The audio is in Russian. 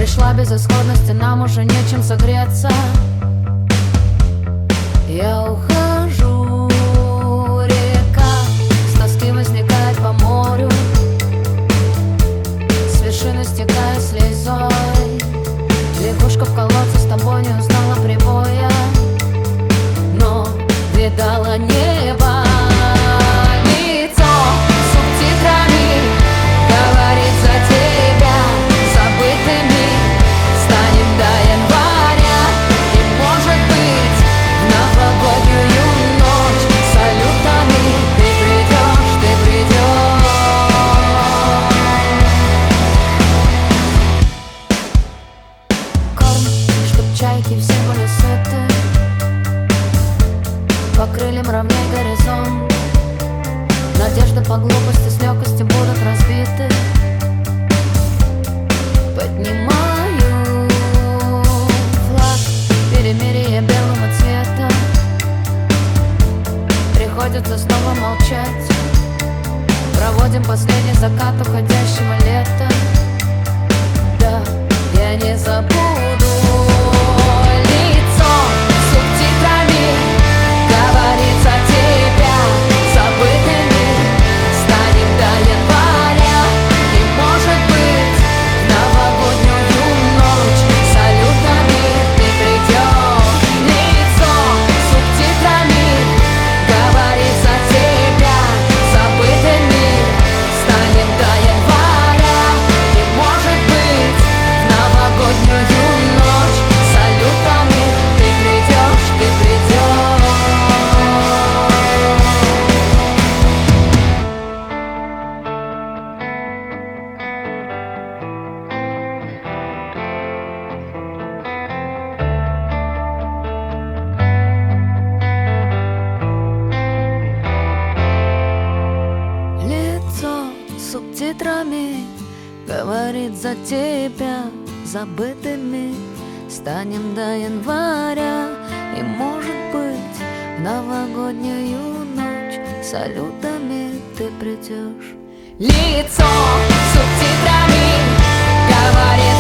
Пришла безысходность, и нам уже нечем согреться. Я ухожу, река с тоски возникает по морю, с вершины стекая слезой. Лягушка в колодце с тобой не узнала прибоя, но видала небо. Лицо субтитрами говорит за тебя. Забытыми станем до января, и, может быть, в новогоднюю ночь салютами ты придешь, ты придешь. Корм, чтоб чайки все были сыты, по крыльям ровней горизонт. Надежды по глупости с легкостью будут разбиты. Поднимаю флаг перемирия белого цвета. Приходится снова молчать. Проводим последний закат уходящего лета. Да, я не забуду. Лицо субтитрами говорит за тебя. Забытыми станем до января, и, может быть, в новогоднюю ночь салютами ты придешь. Лицо субтитрами говорит за тебя. Забытыми станем до января, и, может быть, в новогоднюю ночь салютами ты придешь, ты придешь. Лицо субтитрами говорит за тебя. Забытыми станем до января, и, может быть, в новогоднюю ночь салютами ты придешь. Лицо субтитрами говорит